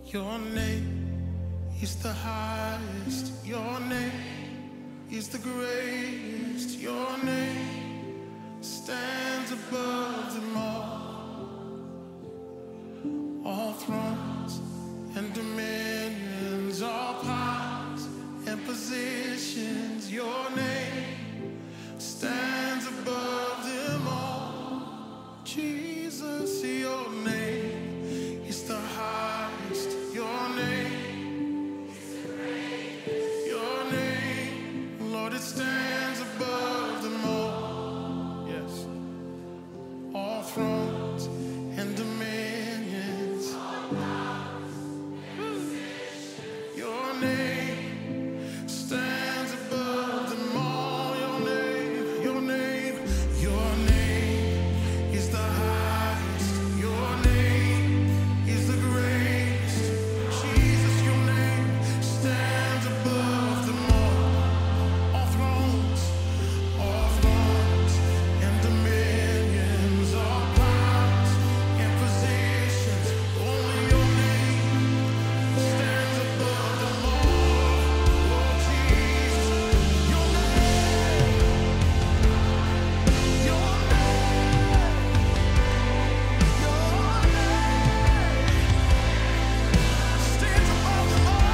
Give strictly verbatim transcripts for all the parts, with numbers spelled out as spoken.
Your name is the highest. Your name is the greatest. Your name stands above them all. All thrones and dominions, all powers and positions. Your name stands above them all. Jesus, your name is the highest. Your name, your name, Lord, it stands above them all. Yes. All thrones and dominions. Your name stands above them all. Your name, your name, your name is the highest. Your name is the greatest. Jesus, your name stands above them all. All thrones, all thrones and dominions, all powers and positions. Only your name stands above them all. Oh, Jesus, your name, your name, your name stands above them all.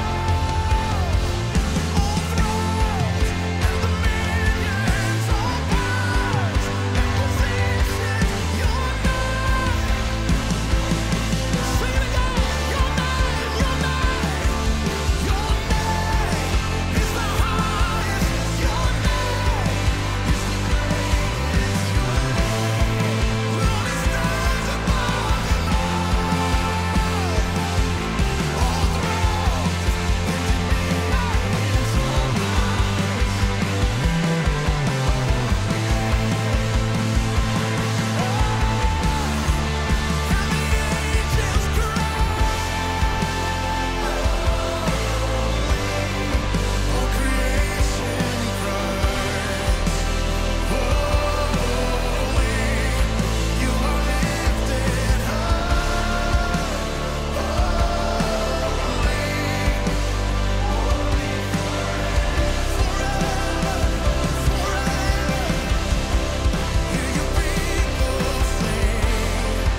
All thrones and dominions, all powers and positions. Your name, sing it again. Your name, your name, your name is the highest. Your name is the greatest. Your name, Lord, it stands above them all. All thrones and dominions, all and the angels cry. All creation cries, holy, you are lifted high. Hear your people sing,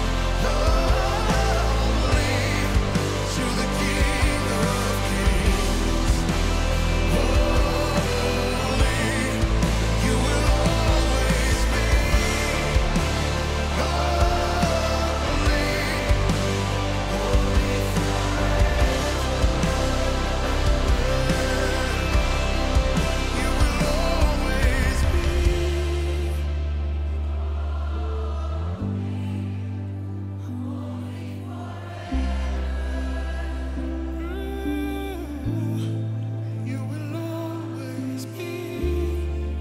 holy, to the King of Kings. Holy, you will always be. Holy, you will always be. You will always be.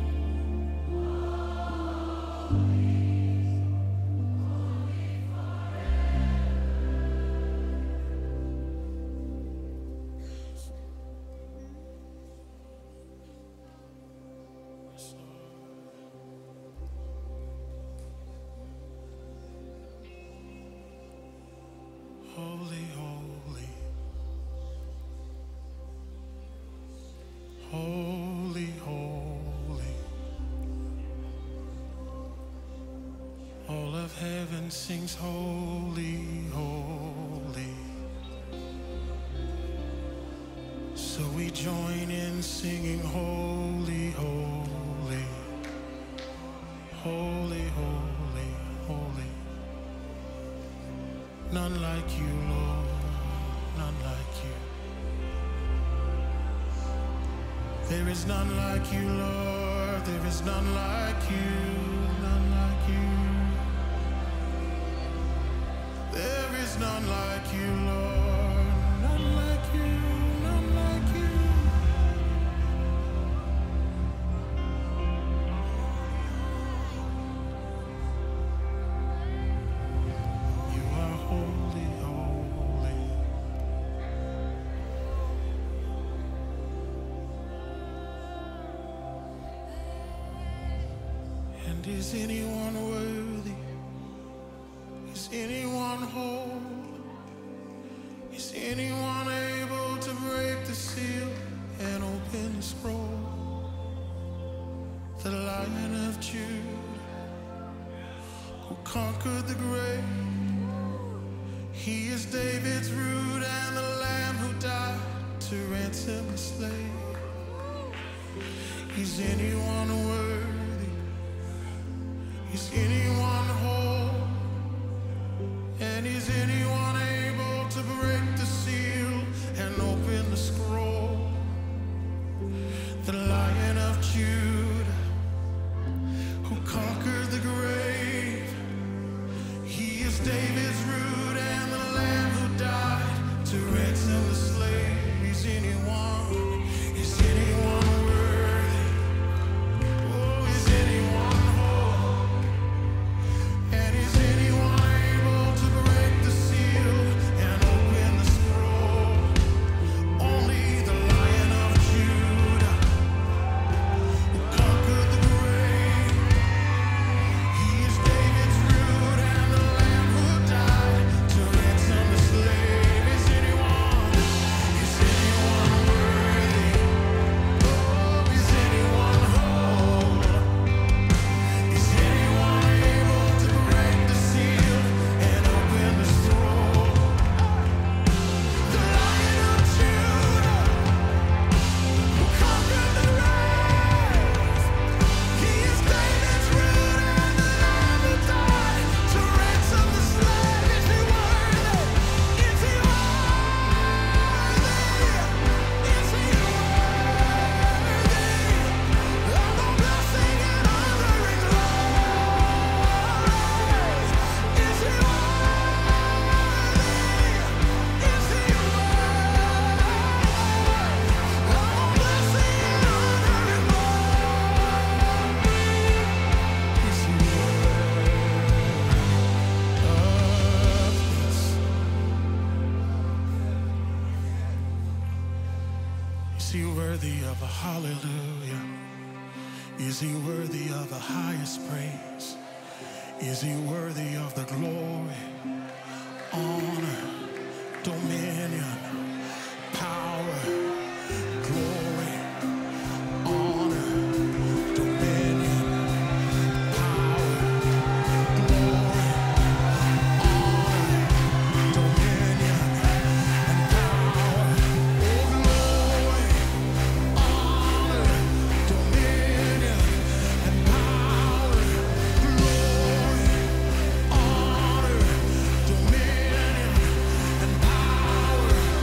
Holy, holy, holy, holy. All of heaven sings holy, holy. So we join in singing holy, holy, holy, holy, holy. None like you, Lord, none like you. There is none like you, Lord, there is none like you, none like you. There is none like you, Lord, none like you, none like you. You are holy, holy. And is anyone worthy? Is anyone whole? Is He is David's root and the lamb who died to ransom the slave. Is anyone worthy? Is anyone whole? And is anyone able to break the seal and open the scroll? The Lion of Judah, who conquered the grave. He is David's root and the lamb who died to ransom the slave. Is anyone, is anyone worthy? Oh, is anyone whole? And is anyone able to break the seal and open the scroll? Only the Lion of Judah, who conquered the grave. He is David's root and the lamb who died to ransom the slave. Is anyone, is anyone worthy? Oh, is anyone whole? Is anyone able to break the seal and open the scroll? The Lion of Judah, who conquered the grave. He is David's root and the lamb who died to ransom the slave. Is he worthy? Is he worthy? Is he worthy of the blessing and honor and glory? Is he worthy? Is he worthy of the blessing and honor and glory? Is he Is he worthy of a hallelujah? Is he worthy of the highest praise? Is he worthy of the glory, honor, dominion, power, glory, honor, dominion, power, glory, honor, dominion, and power. Oh, glory, honor, dominion, and power. Glory, honor, dominion, and power.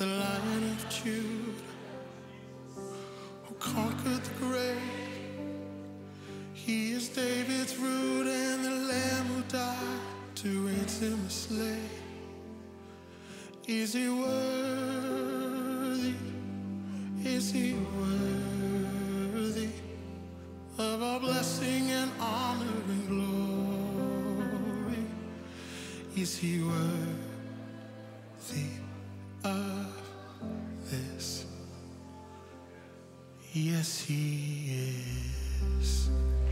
the Lion of Judah, who conquered the grave. He is David's root and the Lamb who died to ransom the slave. Is he worthy? Is he worthy of our blessing and honor and glory? Is he worthy of this? Yes, he is.